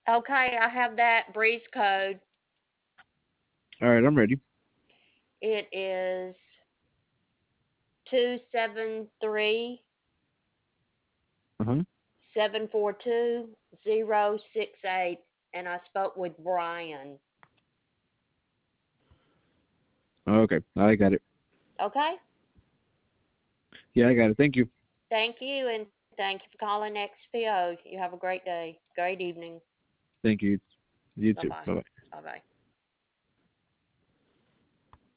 Okay, I have that breeze code. All right, I'm ready. It is Uh-huh. 273-742-068, and I spoke with Brian. Okay, I got it. Okay? Yeah, I got it. Thank you. Thank you, and thank you for calling XPO. You have a great day, great evening. Thank you. You Bye too. bye. Bye bye. Bye bye.